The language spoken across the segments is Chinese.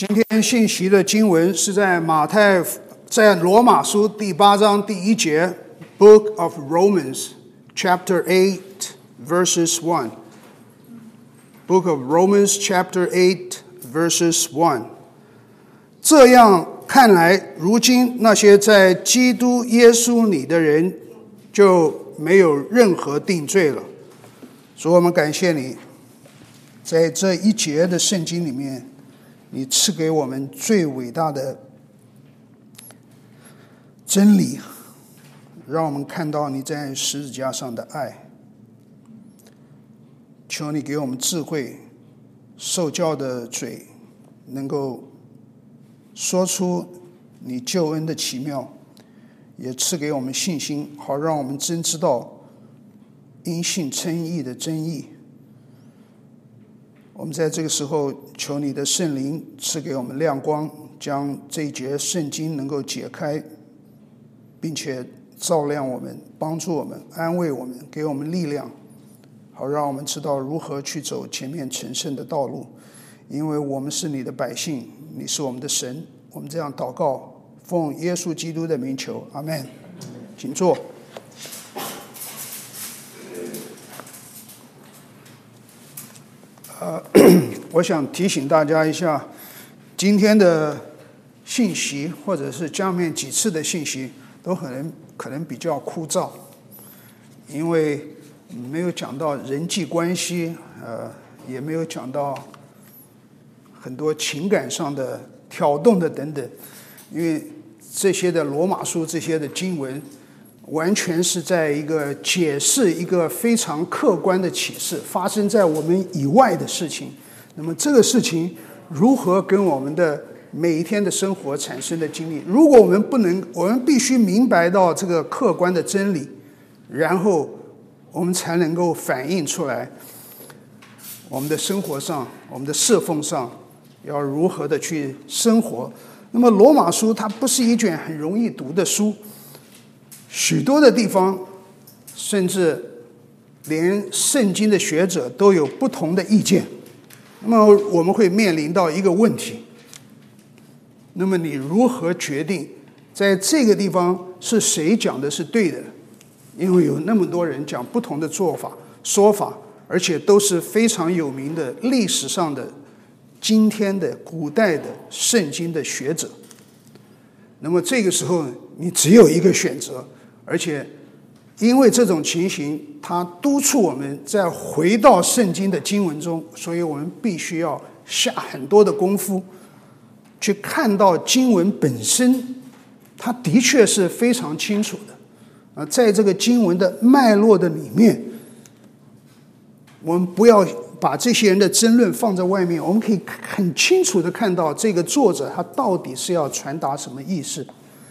今天信息的经文是在罗马书第8章第1节 Book of Romans chapter 8 verses 1 Book of Romans chapter 8 verses 1这样看来，如今那些在基督耶稣里的人就没有任何定罪了。所以我们感谢你，在这一节的圣经里面，你赐给我们最伟大的真理，让我们看到你在十字架上的爱。求你给我们智慧，受教的嘴能够说出你救恩的奇妙，也赐给我们信心，好让我们真知道因信称义的真义。我们在这个时候求你的圣灵赐给我们亮光，将这一节圣经能够解开，并且照亮我们，帮助我们，安慰我们，给我们力量，好让我们知道如何去走前面成圣的道路。因为我们是你的百姓，你是我们的神。我们这样祷告，奉耶稣基督的名求，阿们。请坐。我想提醒大家一下，今天的信息或者是下面几次的信息都可能比较枯燥，因为没有讲到人际关系，也没有讲到很多情感上的挑动的等等，因为这些的罗马书这些的经文完全是在一个解释一个非常客观的启示，发生在我们以外的事情。那么这个事情如何跟我们的每一天的生活产生的经历，如果我们必须明白到这个客观的真理，然后我们才能够反映出来我们的生活上，我们的侍奉上要如何的去生活。那么罗马书它不是一卷很容易读的书，许多的地方甚至连圣经的学者都有不同的意见。那么我们会面临到一个问题，那么你如何决定在这个地方是谁讲的是对的？因为有那么多人讲不同的说法，而且都是非常有名的历史上的今天的古代的圣经的学者。那么这个时候你只有一个选择，而且因为这种情形它督促我们再回到圣经的经文中，所以我们必须要下很多的功夫去看到经文本身它的确是非常清楚的。在这个经文的脉络的里面，我们不要把这些人的争论放在外面，我们可以很清楚的看到这个作者他到底是要传达什么意思。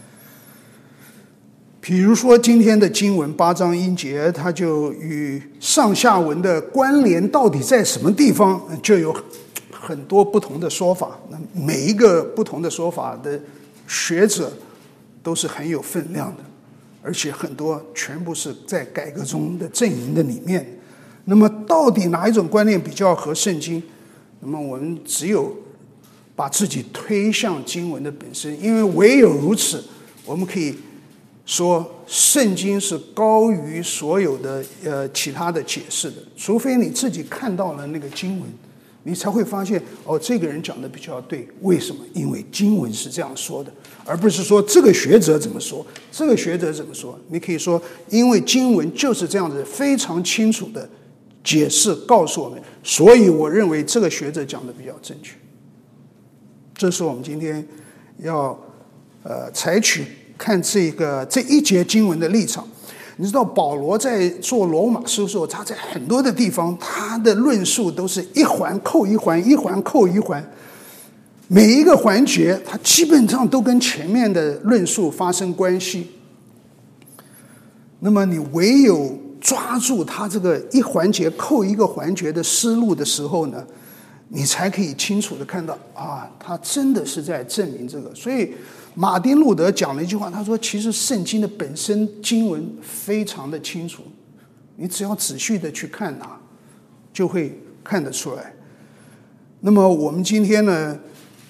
比如说今天的经文8章1节，它就与上下文的关联到底在什么地方，就有很多不同的说法。每一个不同的说法的学者都是很有分量的，而且很多全部是在改革中的阵营的里面。那么到底哪一种观念比较合圣经？那么我们只有把自己推向经文的本身，因为唯有如此，我们可以说圣经是高于所有的其他的解释的。除非你自己看到了那个经文，你才会发现这个人讲的比较对。为什么？因为经文是这样说的，而不是说这个学者怎么说，这个学者怎么说。你可以说因为经文就是这样子非常清楚的解释告诉我们，所以我认为这个学者讲的比较正确。这是我们今天要采取看这一节经文的立场。你知道保罗在做罗马书的时候，他在很多的地方他的论述都是一环扣一环，一环扣一环，每一个环节他基本上都跟前面的论述发生关系。那么你唯有抓住他这个一环节扣一个环节的思路的时候呢，你才可以清楚的看到他真的是在证明这个。所以马丁路德讲了一句话，他说其实圣经的本身经文非常的清楚，你只要仔细的去看就会看得出来。那么我们今天呢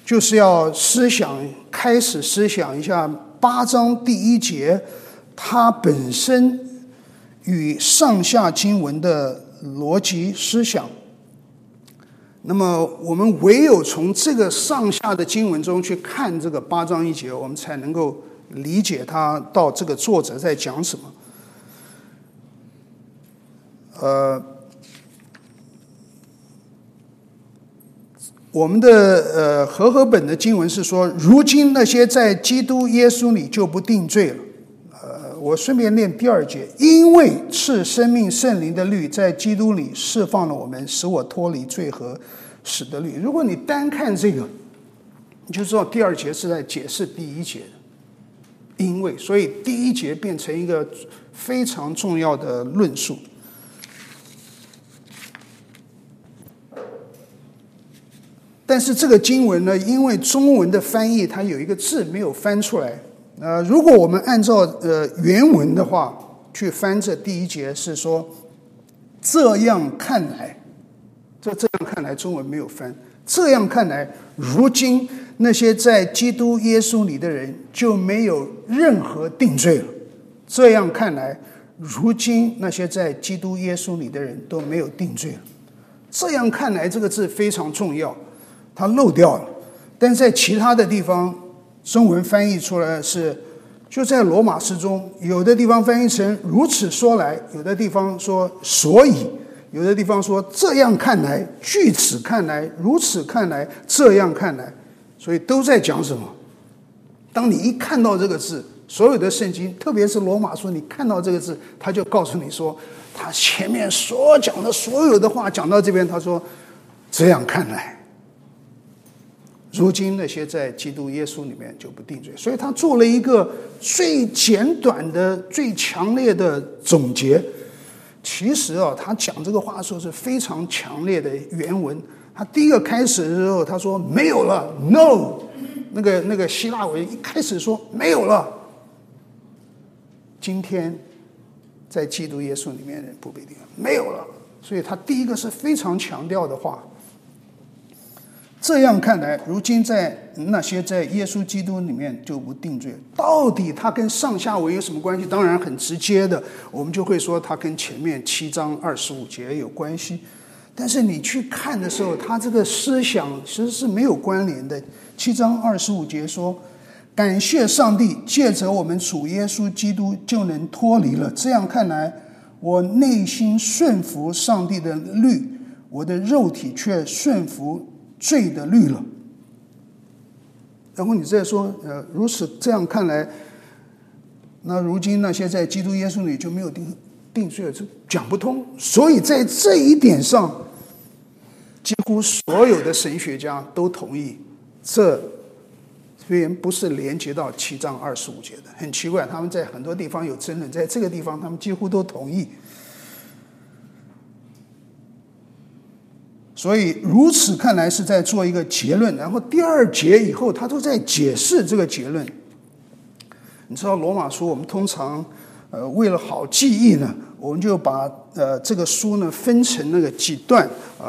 就是要开始思想一下8章第1节，它本身与上下经文的逻辑思想。那么我们唯有从这个上下的经文中去看这个8章1节，我们才能够理解它到这个作者在讲什么。我们的和合本的经文是说，如今那些在基督耶稣里就不定罪了。我顺便念第2节，因为赐生命圣灵的律在基督里释放了我们，使我脱离罪和死的律。如果你单看这个，你就知道第2节是在解释第1节的，因为，所以第1节变成一个非常重要的论述。但是这个经文呢，因为中文的翻译它有一个字没有翻出来。如果我们按照原文的话去翻这第1节，是说这样看来，这样看来中文没有翻。这样看来，如今那些在基督耶稣里的人就没有任何定罪了。这样看来，如今那些在基督耶稣里的人都没有定罪了。这样看来这个字非常重要，它漏掉了。但在其他的地方中文翻译出来是，就在罗马诗中，有的地方翻译成如此说来，有的地方说所以，有的地方说这样看来，据此看来，如此看来，这样看来，所以都在讲什么。当你一看到这个字，所有的圣经，特别是罗马书，你看到这个字，他就告诉你说，他前面所讲的所有的话讲到这边，他说这样看来，如今那些在基督耶稣里面就不定罪。所以他做了一个最简短的、最强烈的总结。其实他讲这个话的时候是非常强烈的原文。他第一个开始的时候，他说没有了 ，no， 那个希腊文一开始说没有了。今天在基督耶稣里面人不被定，没有了。所以他第一个是非常强调的话。这样看来，如今在那些在耶稣基督里面就不定罪。到底它跟上下文有什么关系？当然很直接的，我们就会说它跟前面7章25节有关系。但是你去看的时候，它这个思想其实是没有关联的。7章25节说，感谢上帝，借着我们主耶稣基督就能脱离了。这样看来，我内心顺服上帝的律，我的肉体却顺服罪的律了。然后你再说，如此这样看来，那如今那些在基督耶稣里就没有定罪了，这讲不通。所以在这一点上，几乎所有的神学家都同意，这边不是连接到7章25节的。很奇怪，他们在很多地方有争论，在这个地方他们几乎都同意。所以如此看来是在做一个结论，然后第2节以后他都在解释这个结论。你知道罗马书我们通常为了好记忆呢，我们就把这个书呢分成那个几段，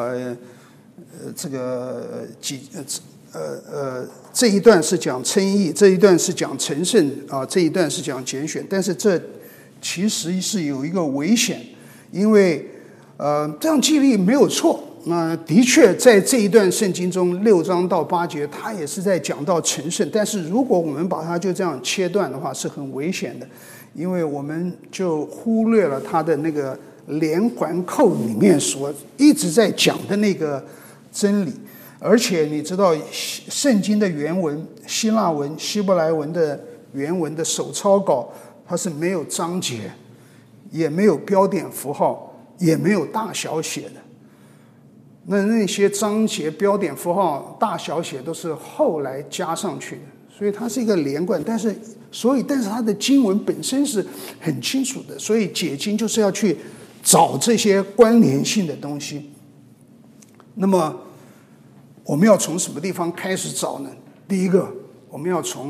这一段是讲称义，这一段是讲成圣啊，这一段是讲拣选。但是这其实是有一个危险，因为这样记忆没有错。那的确在这一段圣经中6章到8节，它也是在讲到成圣。但是如果我们把它就这样切断的话，是很危险的，因为我们就忽略了它的那个连环扣里面所一直在讲的那个真理。而且你知道圣经的原文，希腊文、希伯来文的原文的手抄稿，它是没有章节，也没有标点符号，也没有大小写的。那些章节、标点符号、大小写都是后来加上去的，所以它是一个连贯。但是它的经文本身是很清楚的，所以解经就是要去找这些关联性的东西。那么我们要从什么地方开始找呢？第一个，我们要从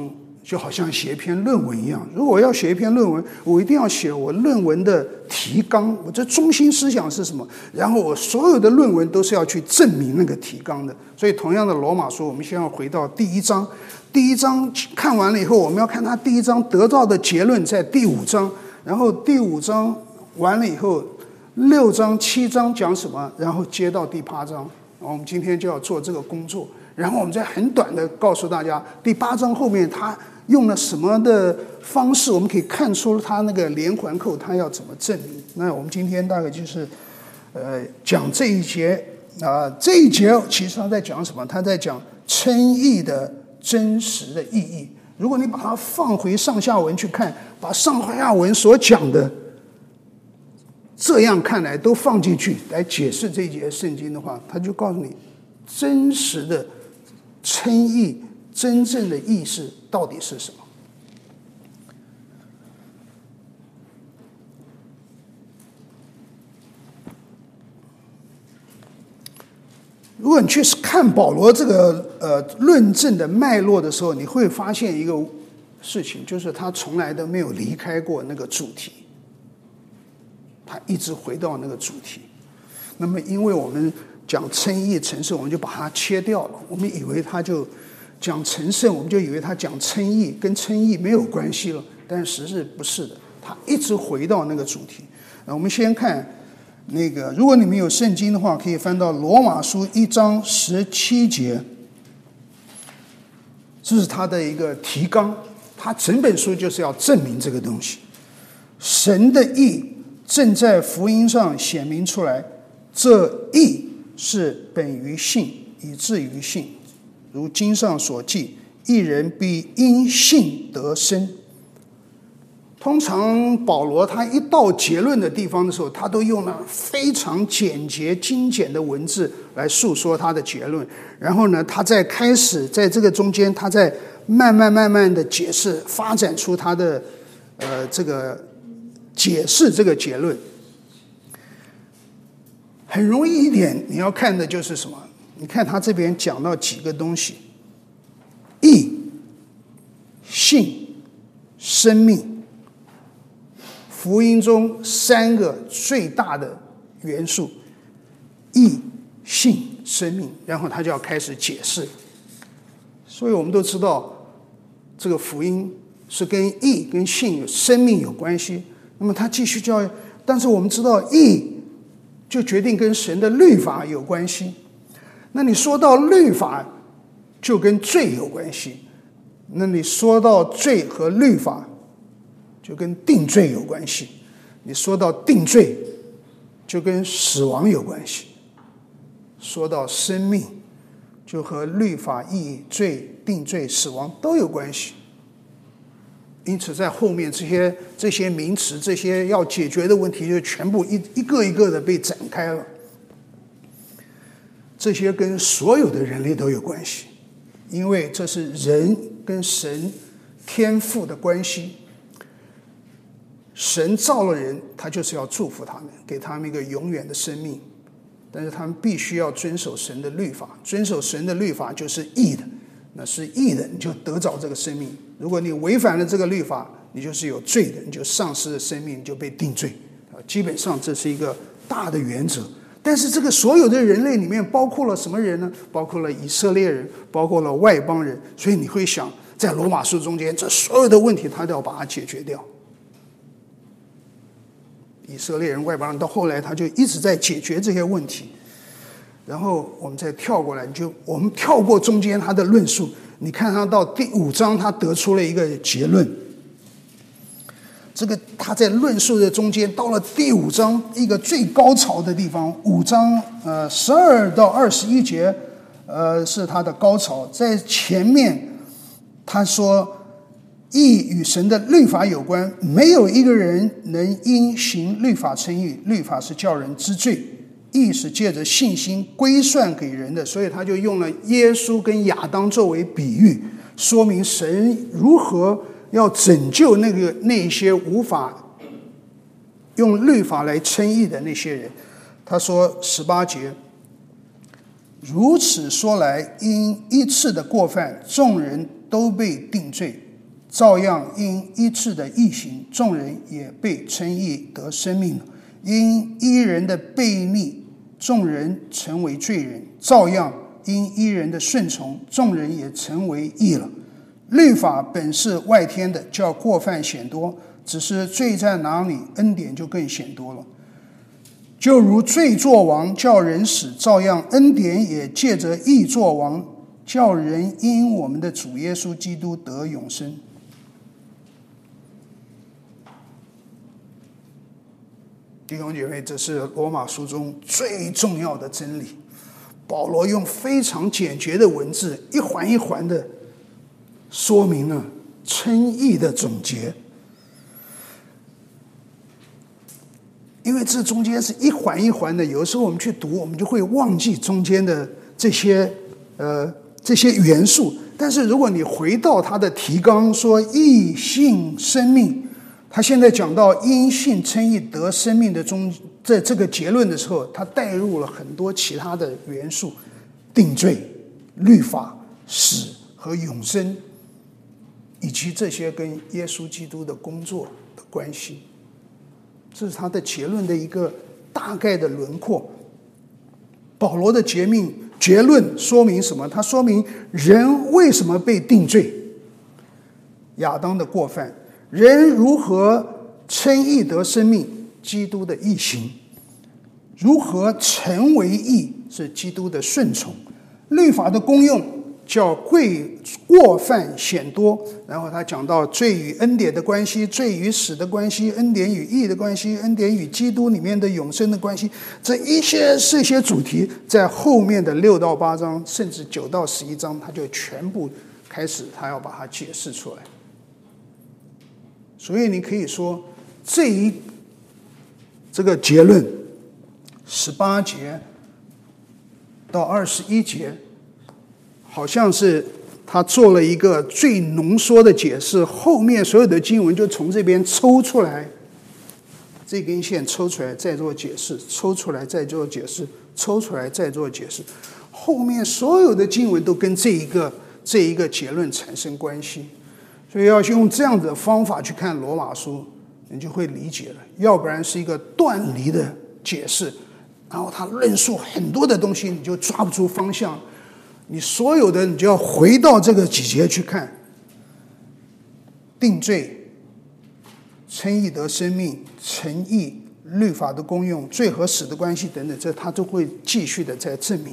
就好像写一篇论文一样，如果我要写一篇论文，我一定要写我论文的提纲，我这中心思想是什么，然后我所有的论文都是要去证明那个提纲的。所以同样的罗马书，我们先要回到第一章，第一章看完了以后，我们要看他第一章得到的结论在第五章，然后第五章完了以后，6章7章讲什么，然后接到第8章，我们今天就要做这个工作，然后我们再很短的告诉大家第8章后面他用了什么的方式，我们可以看出他那个连环扣他要怎么证明。那我们今天大概就是讲这一节这一节其实他在讲什么？他在讲称义的真实的意义。如果你把它放回上下文去看，把上下文所讲的这样看来都放进去来解释这一节圣经的话，他就告诉你真实的称义真正的意思到底是什么。如果你去看保罗这个论证的脉络的时候，你会发现一个事情，就是他从来都没有离开过那个主题，他一直回到那个主题。那么因为我们讲称义成圣，我们就把它切掉了，我们以为他就讲成圣，我们就以为他讲称义，跟称义没有关系了，但实质不是的，他一直回到那个主题。我们先看那个，如果你们有圣经的话，可以翻到罗马书1章17节，这是他的一个提纲，他整本书就是要证明这个东西。神的义正在福音上显明出来，这义是本于信，以至于信。如经上所记，义人必因信得生。通常保罗他一到结论的地方的时候，他都用了非常简洁精简的文字来述说他的结论，然后呢，他在开始在这个中间，他在慢慢的解释，发展出他的这个解释这个结论。很容易一点，你要看的就是什么？你看他这边讲到几个东西：义、信、生命。福音中3个最大的元素：义、信、生命。然后他就要开始解释。所以我们都知道，这个福音是跟义、跟信、生命有关系。那么他继续教育，但是我们知道义就决定跟神的律法有关系。那你说到律法，就跟罪有关系。那你说到罪和律法，就跟定罪有关系。你说到定罪，就跟死亡有关系。说到生命，就和律法、义、罪、定罪、死亡都有关系。因此在后面这些名词，这些要解决的问题，就全部一个一个的被展开了。这些跟所有的人类都有关系，因为这是人跟神天父的关系。神造了人，他就是要祝福他们，给他们一个永远的生命，但是他们必须要遵守神的律法。遵守神的律法就是义的，那是义的，你就得着这个生命。如果你违反了这个律法，你就是有罪的，你就丧失了生命，你就被定罪。基本上这是一个大的原则。但是这个所有的人类里面包括了什么人呢？包括了以色列人，包括了外邦人。所以你会想，在罗马书中间，这所有的问题他都要把它解决掉。以色列人、外邦人到后来他就一直在解决这些问题。然后我们再跳过来，我们跳过中间他的论述，你看他到第5章，他得出了一个结论。这个他在论述的中间，到了第5章一个最高潮的地方，5章12到21节，是他的高潮。在前面他说，义与神的律法有关，没有一个人能因行律法称义，律法是叫人知罪，义是借着信心归算给人的。所以他就用了耶稣跟亚当作为比喻，说明神如何要拯救那些无法用律法来称义的那些人。他说18节，如此说来，因一次的过犯，众人都被定罪， 照样因一次的义行，众人也被称义得生命了。因一人的悖逆，众人成为罪人；照样因一人的顺从，众人也成为义了。律法本是外天的，叫过犯显多，只是罪在哪里，恩典就更显多了。就如罪作王，叫人死，照样恩典也借着义作王，叫人因我们的主耶稣基督得永生。弟兄姐妹，这是罗马书中最重要的真理。保罗用非常简洁的文字，一环一环的说明了称义的总结。因为这中间是一环一环的，有时候我们去读，我们就会忘记中间的这些元素。但是如果你回到他的提纲，说义信生命，他现在讲到因信称义得生命的这个结论的时候，他带入了很多其他的元素，定罪、律法、死和永生，以及这些跟耶稣基督的工作的关系。这是他的结论的一个大概的轮廓。保罗的结论说明什么？他说明人为什么被定罪，亚当的过犯，人如何称义得生命，基督的义行，如何成为义，是基督的顺从，律法的功用叫过犯显多。然后他讲到罪与恩典的关系，罪与死的关系，恩典与义的关系，恩典与基督里面的永生的关系。这些主题在后面的6到8章甚至9到11章，他就全部开始他要把它解释出来。所以你可以说这个结论18节到21节好像是他做了一个最浓缩的解释，后面所有的经文就从这边抽出来，这根线抽出来再做解释，抽出来再做解释，抽出来再做解释，后面所有的经文都跟这一个结论产生关系。所以要用这样子的方法去看罗马书，你就会理解了。要不然是一个断离的解释，然后他论述很多的东西，你就抓不出方向。你所有的你就要回到这个几节去看，定罪、称义得生命、成义、律法的功用、罪和死的关系等等，这他都会继续的在证明。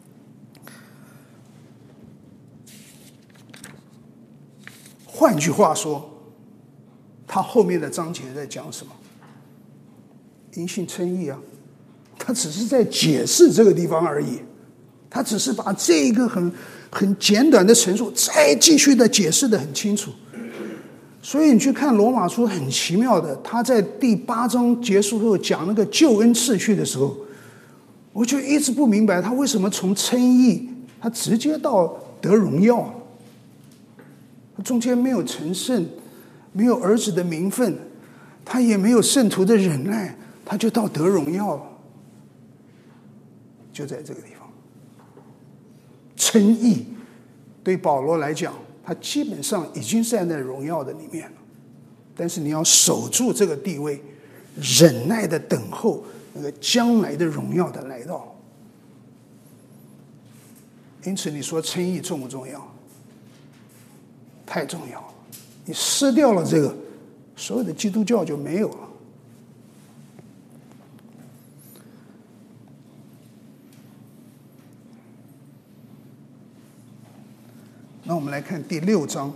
换句话说，他后面的章节在讲什么？因信称义啊，他只是在解释这个地方而已，他只是把这一个很简短的陈述再继续的解释得很清楚。所以你去看罗马书很奇妙的，他在第8章结束后讲那个救恩次序的时候，我就一直不明白他为什么从称义他直接到得荣耀，中间没有成圣，没有儿子的名分，他也没有圣徒的忍耐，他就到得荣耀了。就在这个地方，称义对保罗来讲，他基本上已经站在荣耀的里面了，但是你要守住这个地位，忍耐的等候那个将来的荣耀的来到。因此你说称义重不重要？太重要了，你失掉了这个，所有的基督教就没有了。那我们来看第6章，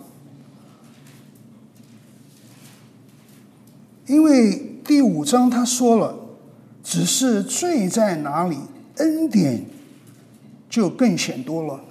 因为第5章他说了，只是罪在哪里，恩典就更显多了。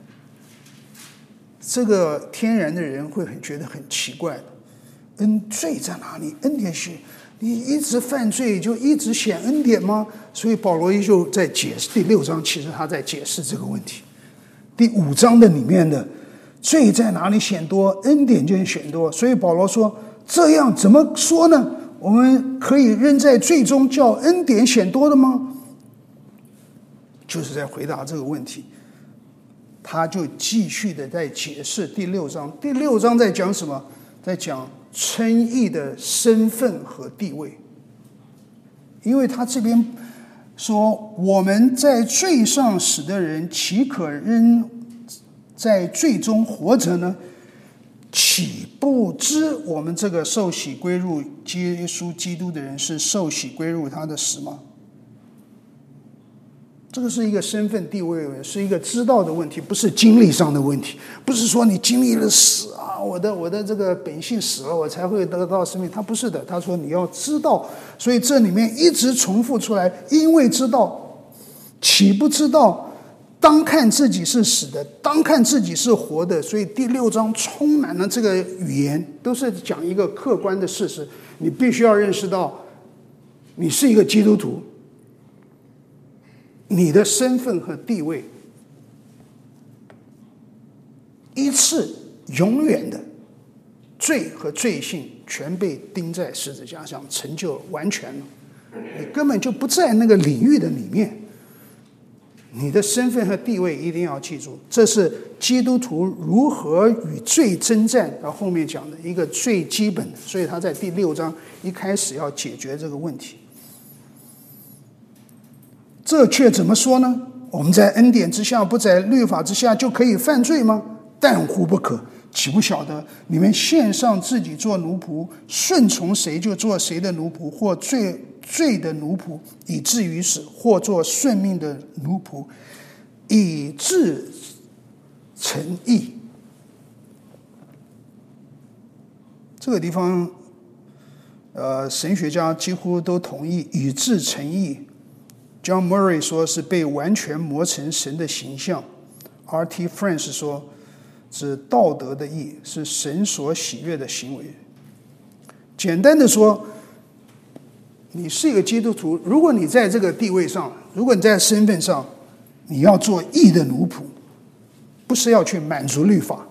这个天然的人会觉得很奇怪的，罪在哪里？恩典是你一直犯罪就一直显恩典吗？所以保罗就在解释第6章，其实他在解释这个问题。第5章的里面的罪在哪里显多，恩典就显多。所以保罗说，这样怎么说呢？我们可以仍在罪中叫恩典显多的吗？就是在回答这个问题。他就继续的在解释第6章。第6章在讲什么？ 在讲称义的身份和地位。因为他这边说，我们在罪上死的人，岂可仍在罪中活着呢？岂不知我们这个受洗归入耶稣基督的人，是受洗归入他的死吗？这个是一个身份地位，是一个知道的问题，不是经历上的问题。不是说你经历了死啊，我的这个本性死了，我才会得到生命。他不是的，他说你要知道。所以这里面一直重复出来，因为知道，岂不知道当看自己是死的，当看自己是活的。所以第6章充满了这个语言，都是讲一个客观的事实。你必须要认识到，你是一个基督徒，你的身份和地位一次永远的罪和罪性全被钉在十字架上，成就完全了。你根本就不在那个领域的里面。你的身份和地位一定要记住，这是基督徒如何与罪征战，到后面讲的一个最基本的。所以他在第6章一开始要解决这个问题。这却怎么说呢？我们在恩典之下，不在律法之下，就可以犯罪吗？但乎不可！岂不晓得你们献上自己做奴仆，顺从谁就做谁的奴仆，或罪的奴仆，以至于死；或做顺命的奴仆，以致成义。这个地方，神学家几乎都同意以致成义。John Murray 说是被完全磨成神的形象。R.T. France 说指道德的义，是神所喜悦的行为。简单的说，你是一个基督徒，如果你在这个地位上，如果你在身份上，你要做义的奴仆，不是要去满足律法，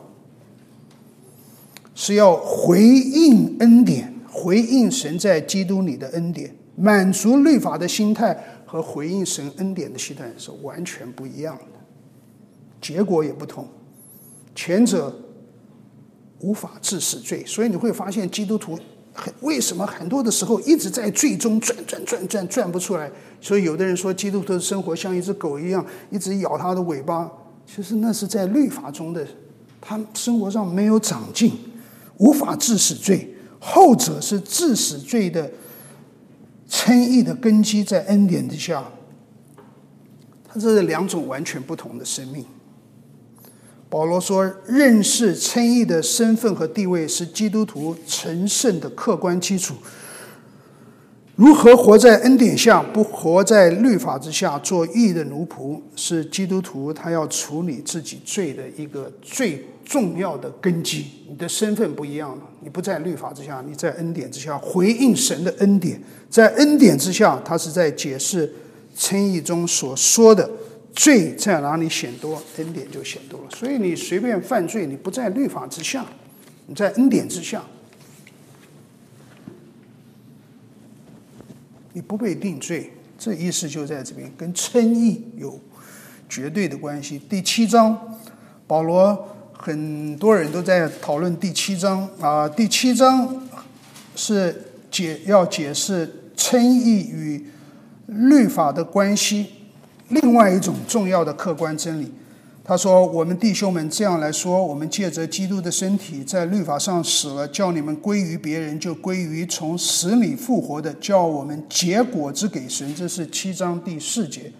是要回应恩典，回应神在基督里的恩典。满足律法的心态和回应神恩典的心态是完全不一样的，结果也不同。前者无法治死罪，所以你会发现基督徒为什么很多的时候一直在罪中转不出来。所以有的人说基督徒的生活像一只狗一样，一直咬他的尾巴，其实那是在律法中的，他生活上没有长进，无法治死罪。后者是治死罪的称义的根基，在恩典之下，它这是2种完全不同的生命。保罗说，认识称义的身份和地位是基督徒成圣的客观基础。如何活在恩典下，不活在律法之下，做义的奴仆，是基督徒他要处理自己罪的一个最重要的根基。你的身份不一样了，你不在律法之下，你在恩典之下，回应神的恩典。在恩典之下，他是在解释称义中所说的罪在哪里显多，恩典就显多了。所以你随便犯罪，你不在律法之下，你在恩典之下，你不被定罪。这意思就在这边，跟称义有绝对的关系。第7章，保罗很多人都在讨论第7章啊。第7章是要解释称义与律法的关系，另外一种重要的客观真理。他说，我们弟兄们这样来说，我们借着基督的身体在律法上死了，叫你们归于别人，就归于从死里复活的，叫我们结果子给神。这是7章第4节。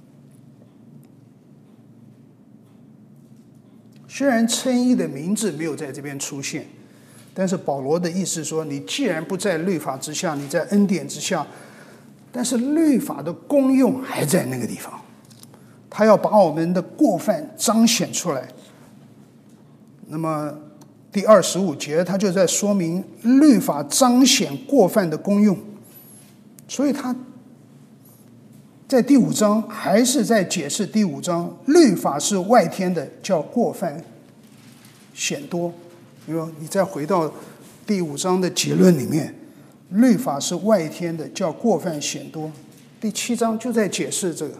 虽然称义的名字没有在这边出现，但是保罗的意思说，你既然不在律法之下，你在恩典之下，但是律法的功用还在那个地方，他要把我们的过犯彰显出来。那么第25节他就在说明律法彰显过犯的功用，所以他在第5章还是在解释第5章，律法是外天的，叫过犯显多。因为你再回到第5章的结论里面，律法是外天的，叫过犯显多。第7章就在解释这个。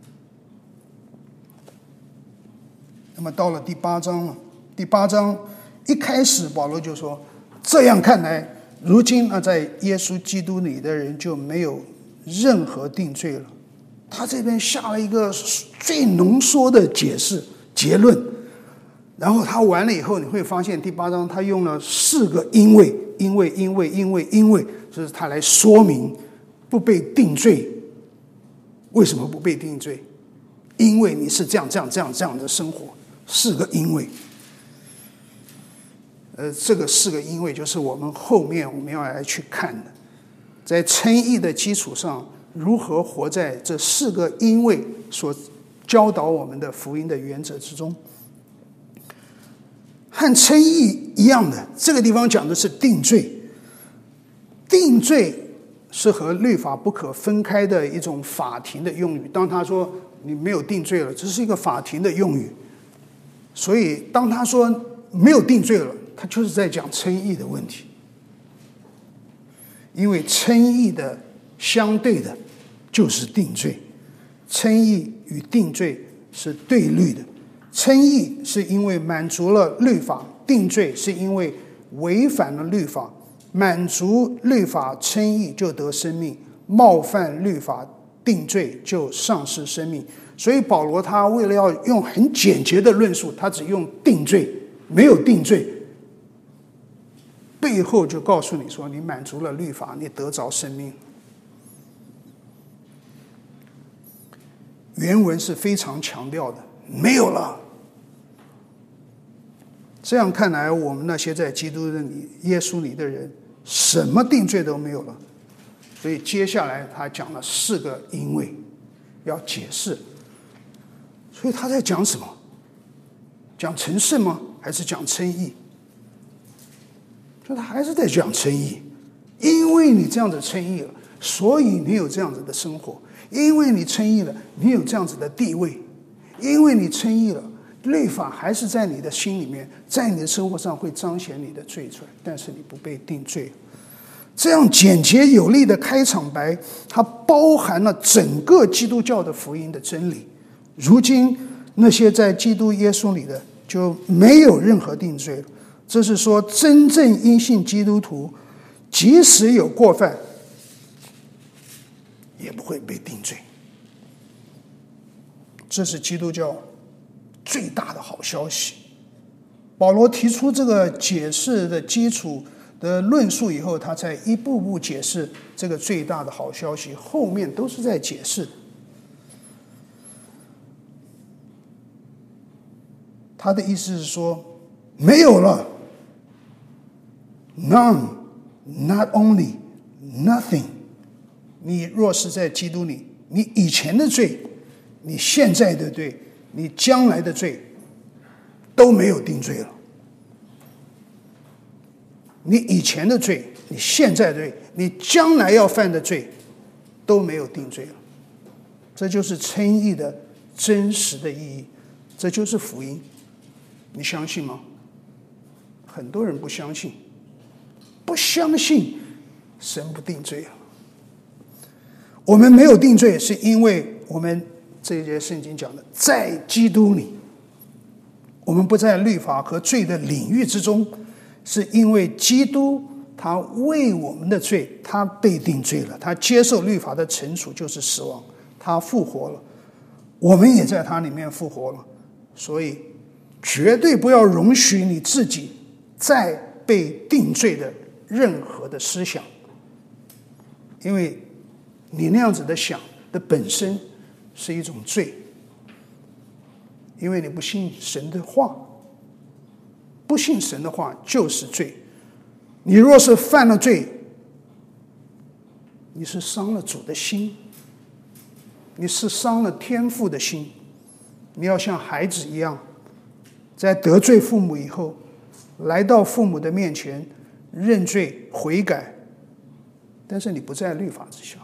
那么到了第8章了，第8章一开始保罗就说，这样看来，如今在耶稣基督里的人就没有任何定罪了。他这边下了一个最浓缩的解释结论，然后他完了以后，你会发现第8章他用了4个因为，就是他来说明不被定罪。为什么不被定罪？因为你是这样的生活，4个因为。这个4个因为就是我们后面我们要来去看的，在称义的基础上，如何活在这4个因为所教导我们的福音的原则之中。和称义一样的，这个地方讲的是定罪。定罪是和律法不可分开的一种法庭的用语。当他说你没有定罪了，这是一个法庭的用语。所以当他说没有定罪了，他就是在讲称义的问题。因为称义的相对的就是定罪，称义与定罪是对立的。称义是因为满足了律法，定罪是因为违反了律法。满足律法称义就得生命，冒犯律法定罪就丧失生命。所以保罗他为了要用很简洁的论述，他只用定罪，没有定罪，背后就告诉你说，你满足了律法，你得着生命。原文是非常强调的，没有了。这样看来，我们那些在基督里、耶稣里的人，什么定罪都没有了。所以接下来他讲了4个因为，要解释。所以他在讲什么？讲成圣吗？还是讲称义？就他还是在讲称义。因为你这样子称义了，所以你有这样子的生活。因为你称义了，你有这样子的地位。因为你称义了，律法还是在你的心里面，在你的生活上会彰显你的罪出来，但是你不被定罪。这样简洁有力的开场白，它包含了整个基督教的福音的真理。如今那些在基督耶稣里的就没有任何定罪了。这是说，真正因信基督徒，即使有过犯，也不会被定罪。这是基督教最大的好消息。保罗提出这个解释的基础的论述以后，他才一步步解释这个最大的好消息，后面都是在解释。他的意思是说，没有了 ，none, not only, nothing。你若是在基督里，你以前的罪，你现在的罪，你将来的罪，都没有定罪了。你以前的罪，你现在的罪，你将来要犯的罪，都没有定罪了。这就是称义的真实的意义，这就是福音。你相信吗？很多人不相信，不相信神不定罪了。我们没有定罪，是因为我们这一节圣经讲的，在基督里，我们不在律法和罪的领域之中，是因为基督他为我们的罪，他被定罪了，他接受律法的惩处就是死亡，他复活了，我们也在他里面复活了。所以绝对不要容许你自己再被定罪的任何的思想，因为你那样子的想的本身是一种罪，因为你不信神的话，不信神的话就是罪。你若是犯了罪，你是伤了主的心，你是伤了天父的心。你要像孩子一样，在得罪父母以后，来到父母的面前认罪悔改，但是你不在律法之下，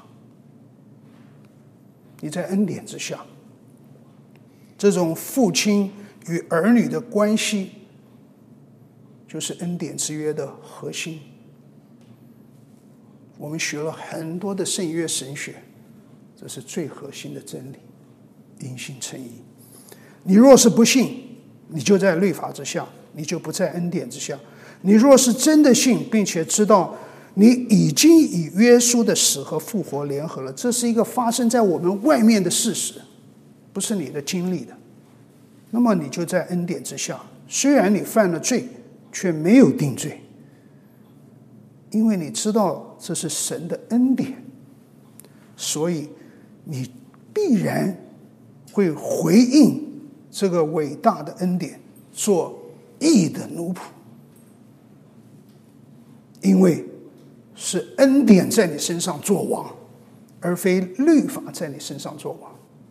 你在恩典之下。这种父亲与儿女的关系，就是恩典之约的核心。我们学了很多的圣约神学，这是最核心的真理，因信称义。你若是不信，你就在律法之下， 你就不在恩典之下。你若是真的信，并且知道你已经与耶稣的死和复活联合了，这是一个发生在我们外面的事实，不是你的经历的，那么你就在恩典之下。虽然你犯了罪，却没有定罪，因为你知道这是神的恩典，所以你必然会回应这个伟大的恩典，做义的奴仆，因为是恩典在你身上作王，而非律法在你身上作王。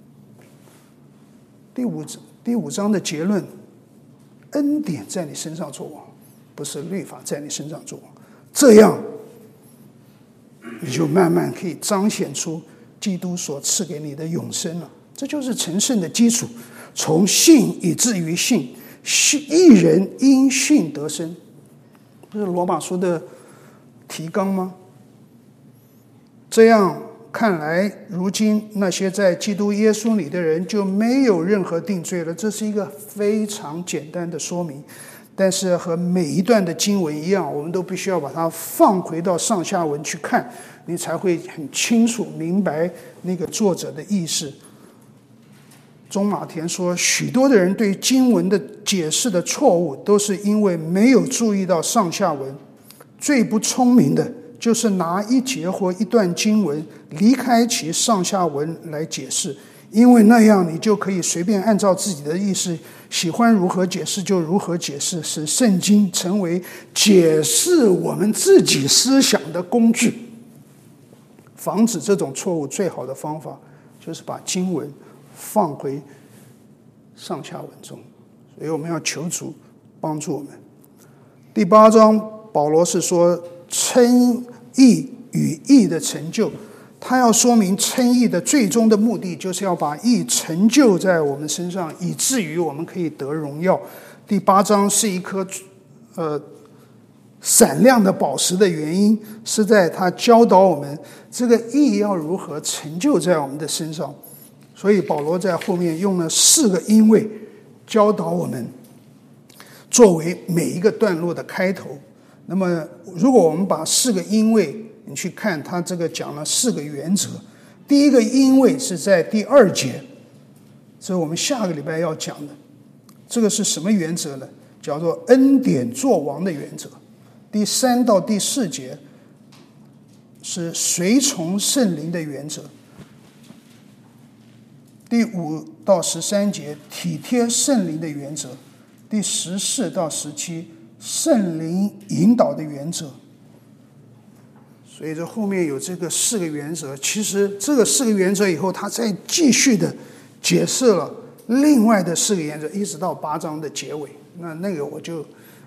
第五章的结论，恩典在你身上作王，不是律法在你身上作王，这样你就慢慢可以彰显出基督所赐给你的永生了。这就是成圣的基础，从信以至于信，义人因信得生，不是罗马书的提纲吗？这样看来，如今那些在基督耶稣里的人就没有任何定罪了。这是一个非常简单的说明，但是和每一段的经文一样，我们都必须要把它放回到上下文去看，你才会很清楚明白那个作者的意思。钟马田说，许多的人对经文的解释的错误，都是因为没有注意到上下文。最不聪明的就是拿一节或一段经文离开其上下文来解释，因为那样你就可以随便按照自己的意思，喜欢如何解释就如何解释，使圣经成为解释我们自己思想的工具。防止这种错误最好的方法就是把经文放回上下文中，所以我们要求主帮助我们。第8章保罗是说称义与义的成就，他要说明称义的最终的目的，就是要把义成就在我们身上，以至于我们可以得荣耀。第8章是一颗闪亮的宝石的原因，是在他教导我们这个义要如何成就在我们的身上。所以保罗在后面用了4个因为教导我们，作为每一个段落的开头。那么如果我们把4个因为你去看，他这个讲了4个原则。第一个因为是在第2节，这是我们下个礼拜要讲的。这个是什么原则呢？叫做恩典作王的原则。第3到第4节是随从圣灵的原则。第5到13节体贴圣灵的原则。第14到17圣灵引导的原则。所以这后面有这个4个原则，其实这个4个原则以后，他再继续的解释了另外的4个原则，一直到8章的结尾。那个我就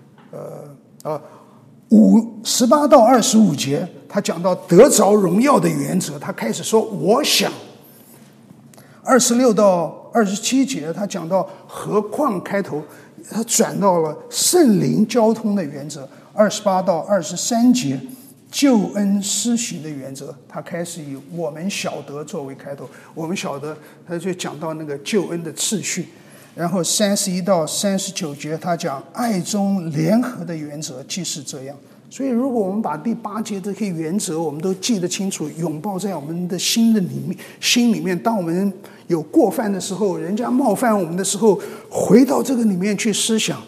18到25节，他讲到得着荣耀的原则，他开始说我想。26到27节，他讲到何况开头，他转到了圣灵交通的原则。28到23节救恩施行的原则，他开始以我们晓得作为开头，我们晓得，他就讲到那个救恩的次序。然后31到39节，他讲爱中联合的原则既是这样。所以如果我们把第8节这些原则我们都记得清楚，拥抱在我们的心里面，当我们有过犯的时候，人家冒犯我们的时候，回到这个里面去思想，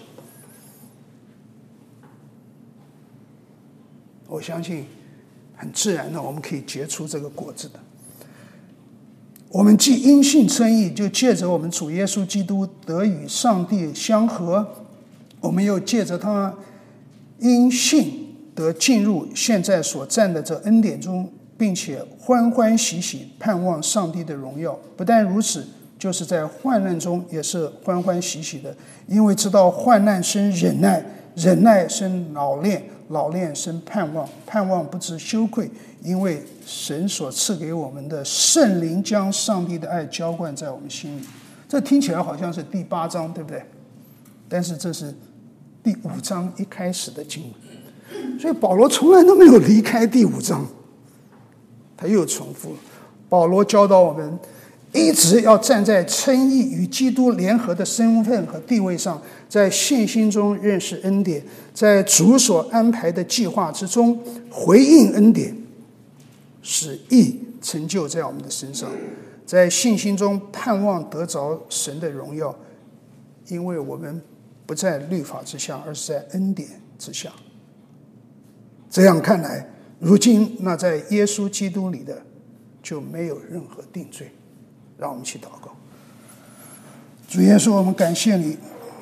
我相信很自然的我们可以结出这个果子的。我们既因信称义，就借着我们主耶稣基督得与上帝相合，我们又借着他因信得进入现在所站的这恩典中，并且欢欢喜喜盼望上帝的荣耀。不但如此，就是在患难中也是欢欢喜喜的，因为知道患难生忍耐，忍耐生老练，老练生盼望，盼望不知羞愧，因为神所赐给我们的圣灵将上帝的爱浇灌在我们心里。这听起来好像是第8章，对不对？但是这是第5章一开始的经文。所以保罗从来都没有离开第5章，他又重复了。保罗教导我们一直要站在称义与基督联合的身份和地位上，在信心中认识恩典，在主所安排的计划之中回应恩典，使义成就在我们的身上，在信心中盼望得着神的荣耀，因为我们不在律法之下，而是在恩典之下。这样看来，如今那在耶稣基督里的就没有任何定罪。让我们一起祷告。主耶稣，我们感谢你，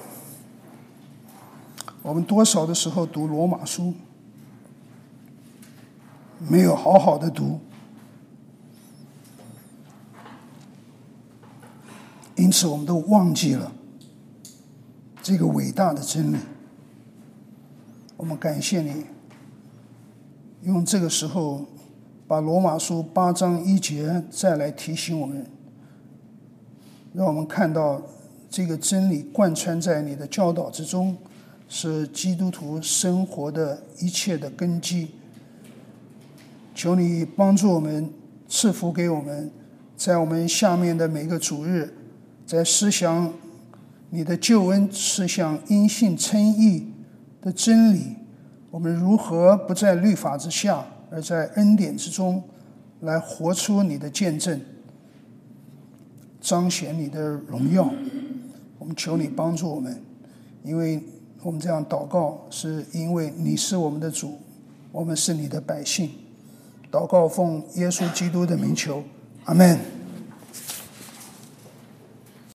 我们多少的时候读罗马书没有好好的读，因此我们都忘记了这个伟大的真理。我们感谢你用这个时候把罗马书8章1节再来提醒我们，让我们看到这个真理贯穿在你的教导之中，是基督徒生活的一切的根基。求你帮助我们，赐福给我们，在我们下面的每个主日，在思想你的救恩，思想因信称义的真理，我们如何不在律法之下，而在恩典之中来活出你的见证，彰显你的荣耀。我们求你帮助我们，因为我们这样祷告，是因为你是我们的主，我们是你的百姓。祷告奉耶稣基督的名求，阿们。